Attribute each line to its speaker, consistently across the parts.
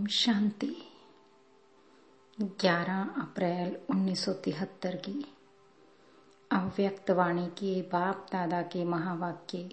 Speaker 1: शांति। 11 अप्रैल 1973 की अव्यक्त वाणी के बाप दादा के महावाक्य।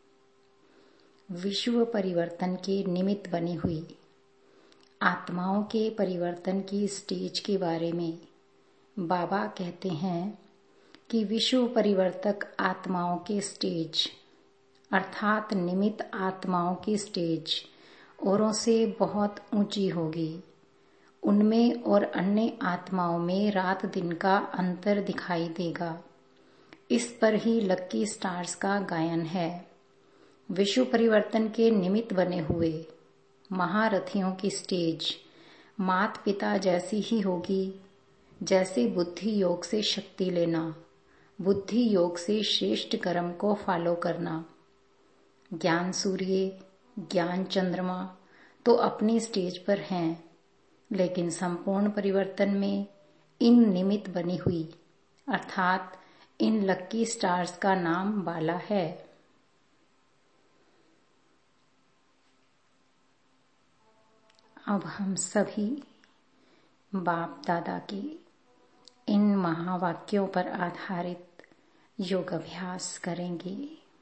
Speaker 1: विश्व परिवर्तन के निमित्त बनी हुई आत्माओं के परिवर्तन की स्टेज के बारे में बाबा कहते हैं कि विश्व परिवर्तक आत्माओं के स्टेज अर्थात निमित्त आत्माओं की स्टेज औरों से बहुत ऊंची होगी। उनमें और अन्य आत्माओं में रात दिन का अंतर दिखाई देगा। इस पर ही लक्की स्टार्स का गायन है। विश्व परिवर्तन के निमित्त बने हुए महारथियों की स्टेज माता पिता जैसी ही होगी। जैसे बुद्धि योग से शक्ति लेना, बुद्धि योग से श्रेष्ठ कर्म को फॉलो करना। ज्ञान सूर्य, ज्ञान चंद्रमा तो अपनी स्टेज पर हैं, लेकिन संपूर्ण परिवर्तन में इन निमित्त बनी हुई अर्थात इन लक्की स्टार्स का नाम बाला है। अब हम सभी बाप दादा के इन महावाक्यों पर आधारित योग अभ्यास करेंगे।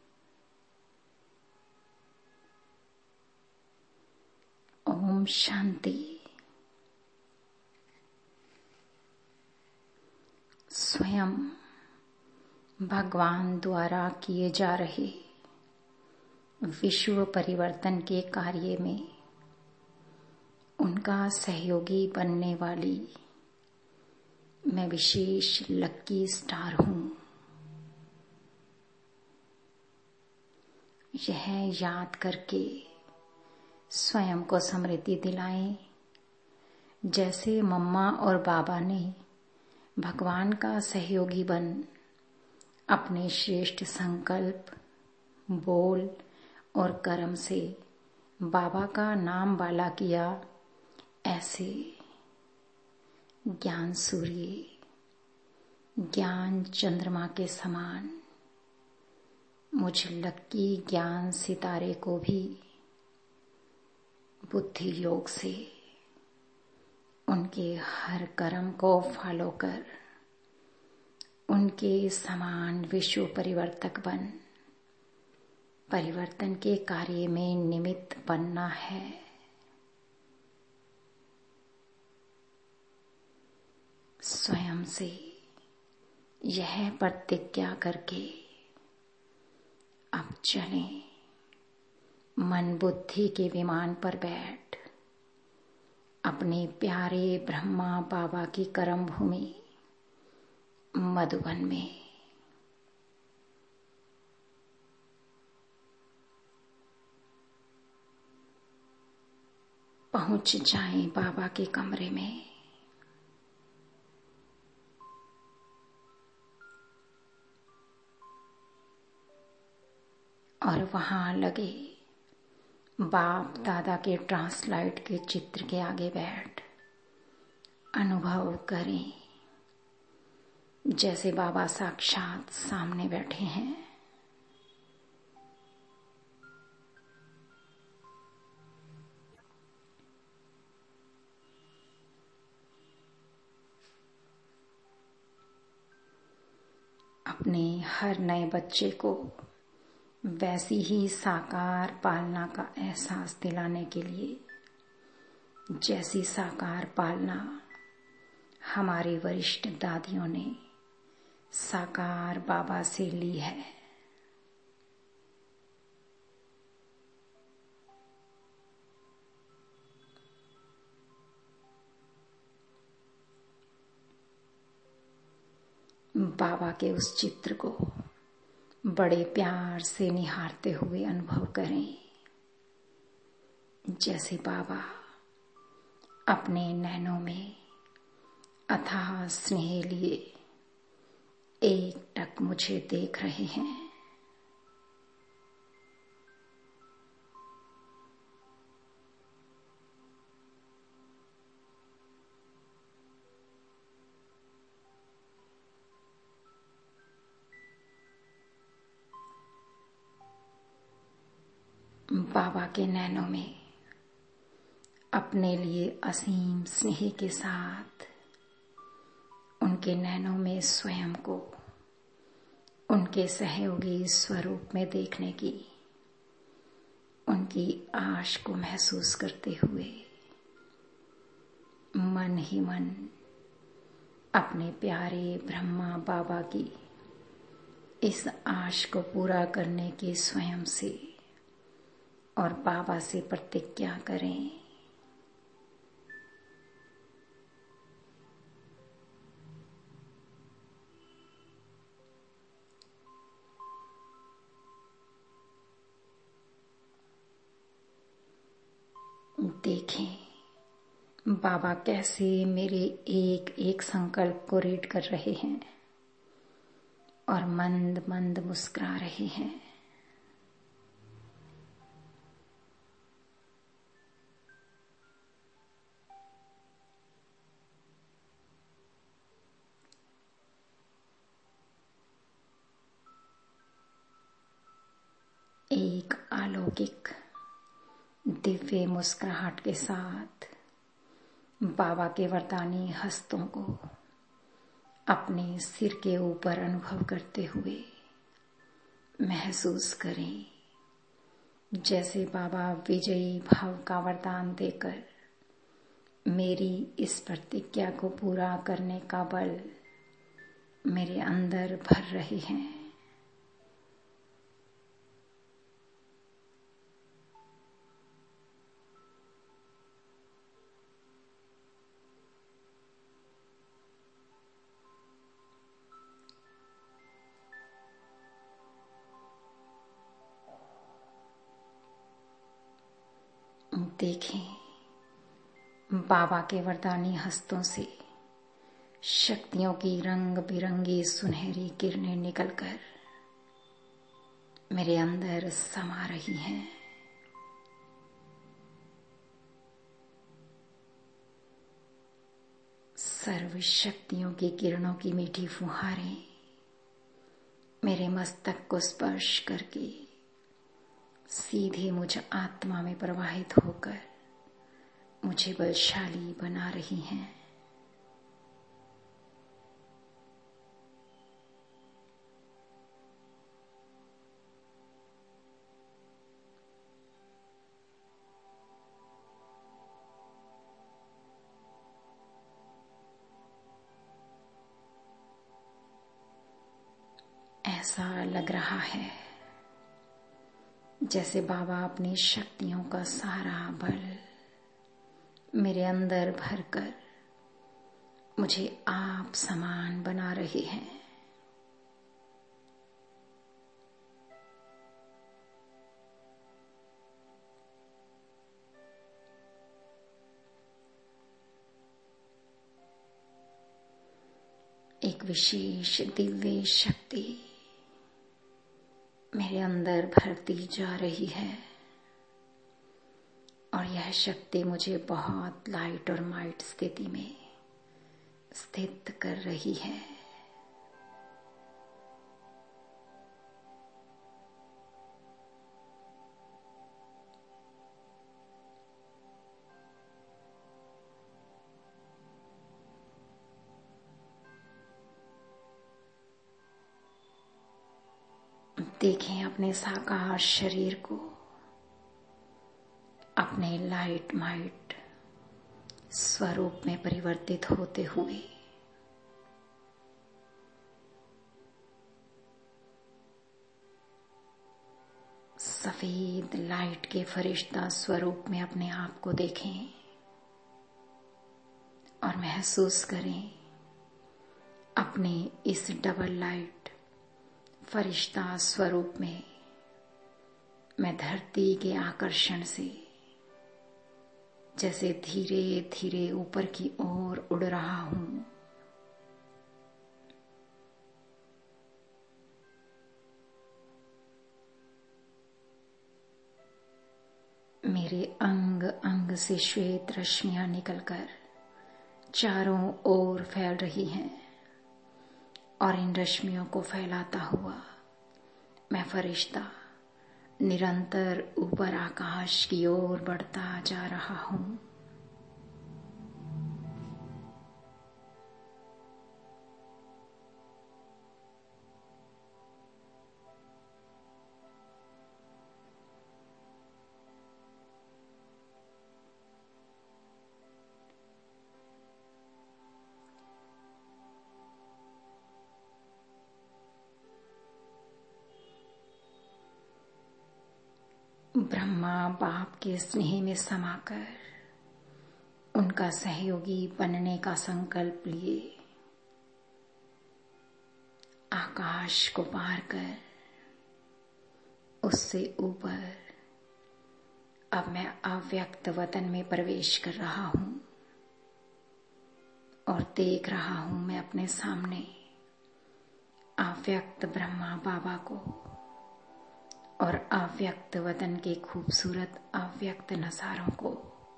Speaker 1: ओम शांति। स्वयं भगवान द्वारा किए जा रहे विश्व परिवर्तन के कार्य में उनका सहयोगी बनने वाली मैं विशेष लक्की स्टार हूं। यह याद करके स्वयं को स्मृति दिलाएं, जैसे मम्मा और बाबा ने भगवान का सहयोगी बन अपने श्रेष्ठ संकल्प, बोल और कर्म से बाबा का नाम बाला किया। ऐसे ज्ञान सूर्य, ज्ञान चंद्रमा के समान मुझ लक्की ज्ञान सितारे को भी बुद्धि योग से उनके हर कर्म को फॉलो कर उनके समान विश्व परिवर्तक बन परिवर्तन के कार्य में निमित्त बनना है। स्वयं से यह प्रतिज्ञा करके अब चलें। मन बुद्धि के विमान पर बैठ अपने प्यारे ब्रह्मा बाबा की कर्म भूमि मधुबन में पहुंच जाएं। बाबा के कमरे में और वहां लगे बाप दादा के ट्रांसलाइट के चित्र के आगे बैठ अनुभव करें जैसे बाबा साक्षात सामने बैठे हैं। अपने हर नए बच्चे को वैसी ही साकार पालना का एहसास दिलाने के लिए जैसी साकार पालना हमारी वरिष्ठ दादियों ने साकार बाबा से ली है। बाबा के उस चित्र को बड़े प्यार से निहारते हुए अनुभव करें जैसे बाबा अपने नैनों में अथाह स्नेह लिए एकटक मुझे देख रहे हैं। बाबा के नैनों में अपने लिए असीम स्नेह के साथ उनके नैनों में स्वयं को उनके सहयोगी स्वरूप में देखने की उनकी आश को महसूस करते हुए मन ही मन अपने प्यारे ब्रह्मा बाबा की इस आश को पूरा करने के स्वयं से और बाबा से प्रतिज्ञा करें। देखें बाबा कैसे मेरे एक एक संकल्प को रीड कर रहे हैं और मंद मंद मुस्कुरा रहे हैं। एक अलौकिक दिव्य मुस्कुराहट के साथ बाबा के वरदानी हस्तों को अपने सिर के ऊपर अनुभव करते हुए महसूस करें जैसे बाबा विजयी भाव का वरदान देकर मेरी इस प्रतिज्ञा को पूरा करने का बल मेरे अंदर भर रहे हैं। देखें बाबा के वरदानी हस्तों से शक्तियों की रंग बिरंगी सुनहरी किरणें निकलकर मेरे अंदर समा रही हैं। सर्व शक्तियों की किरणों की मीठी फुहारें मेरे मस्तक को स्पर्श करके सीधे मुझ आत्मा में प्रवाहित होकर मुझे बलशाली बना रही हैं। ऐसा लग रहा है जैसे बाबा अपनी शक्तियों का सारा बल मेरे अंदर भरकर मुझे आप समान बना रहे हैं। एक विशेष दिव्य शक्ति मेरे अंदर भरती जा रही है और यह शक्ति मुझे बहुत लाइट और माइट स्थिति में स्थित कर रही है। देखें अपने साकार शरीर को अपने लाइट माइट स्वरूप में परिवर्तित होते हुए। सफेद लाइट के फरिश्ता स्वरूप में अपने आप को देखें और महसूस करें अपने इस डबल लाइट फरिश्ता स्वरूप में मैं धरती के आकर्षण से जैसे धीरे धीरे ऊपर की ओर उड़ रहा हूं। मेरे अंग अंग से श्वेत रश्मियां निकलकर चारों ओर फैल रही हैं और इन रश्मियों को फैलाता हुआ मैं फरिश्ता निरंतर ऊपर आकाश की ओर बढ़ता जा रहा हूं। ब्रह्मा बाप के स्नेह में समाकर उनका सहयोगी बनने का संकल्प लिए आकाश को पार कर उससे ऊपर अब मैं अव्यक्त वतन में प्रवेश कर रहा हूं और देख रहा हूं मैं अपने सामने अव्यक्त ब्रह्मा बाबा को और अव्यक्त वतन के खूबसूरत अव्यक्त नजारों को।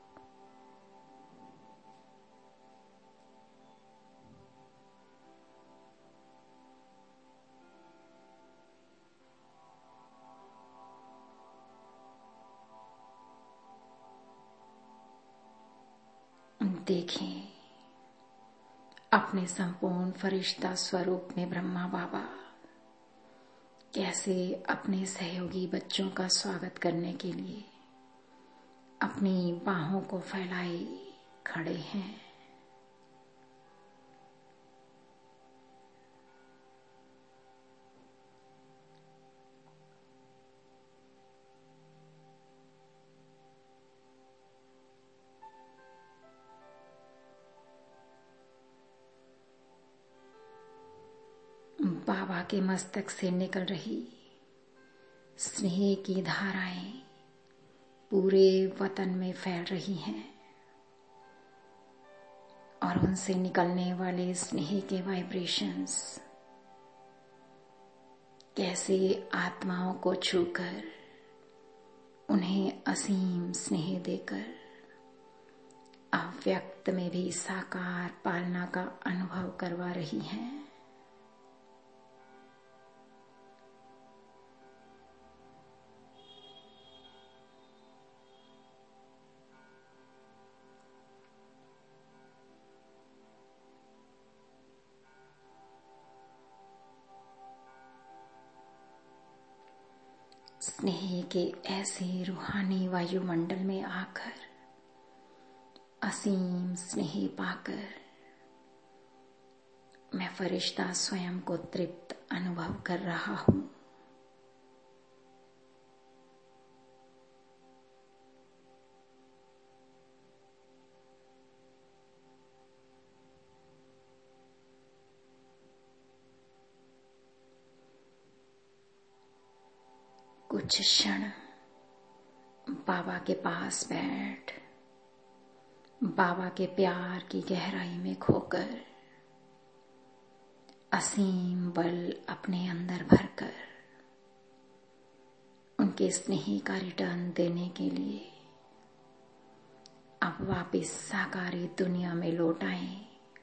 Speaker 1: देखें अपने संपूर्ण फरिश्ता स्वरूप में ब्रह्मा बाबा कैसे अपने सहयोगी बच्चों का स्वागत करने के लिए अपनी बाहों को फैलाए खड़े हैं। बाबा के मस्तक से निकल रही स्नेह की धाराएं पूरे वतन में फैल रही हैं और उनसे निकलने वाले स्नेह के वाइब्रेशंस कैसे आत्माओं को छूकर उन्हें असीम स्नेह देकर अव्यक्त में भी साकार पालना का अनुभव करवा रही हैं। स्नेह के ऐसे रूहानी वायुमंडल में आकर असीम स्नेह पाकर मैं फरिश्ता स्वयं को तृप्त अनुभव कर रहा हूं। कुछ क्षण बाबा के पास बैठ बाबा के प्यार की गहराई में खोकर असीम बल अपने अंदर भरकर उनके स्नेह का रिटर्न देने के लिए अब वापिस साकारी दुनिया में लौट आए।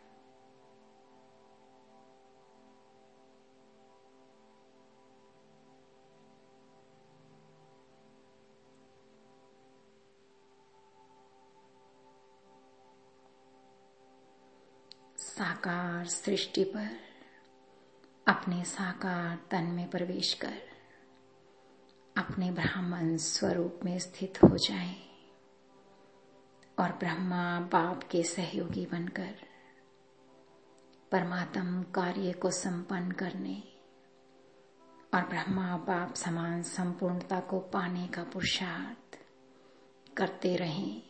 Speaker 1: साकार सृष्टि पर अपने साकार तन में प्रवेश कर अपने ब्राह्मण स्वरूप में स्थित हो जाए और ब्रह्मा बाप के सहयोगी बनकर परमात्म कार्य को संपन्न करने और ब्रह्मा बाप समान संपूर्णता को पाने का पुरुषार्थ करते रहें।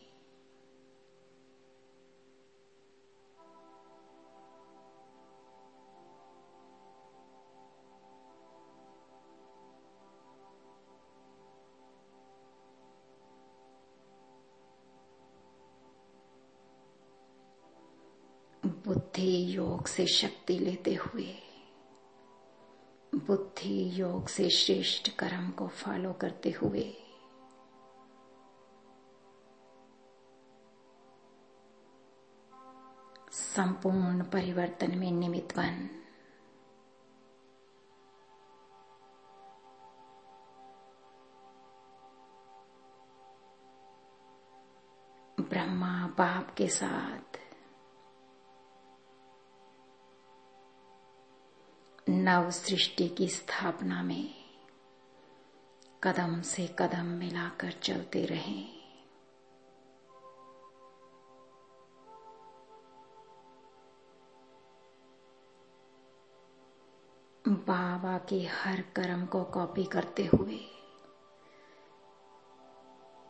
Speaker 1: बुद्धि योग से शक्ति लेते हुए बुद्धि योग से श्रेष्ठ कर्म को फॉलो करते हुए संपूर्ण परिवर्तन में निमित्त बन ब्रह्मा बाप के साथ नव सृष्टि की स्थापना में कदम से कदम मिलाकर चलते रहें। बाबा के हर कर्म को कॉपी करते हुए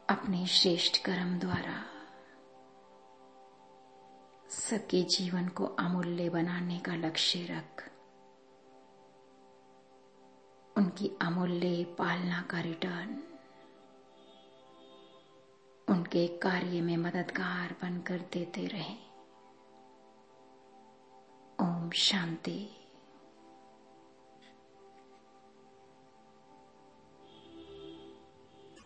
Speaker 1: अपने श्रेष्ठ कर्म द्वारा सबके जीवन को अमूल्य बनाने का लक्ष्य रख उनकी अमूल्य पालना का रिटर्न उनके कार्य में मददगार बनकर देते रहे। ओम शांति।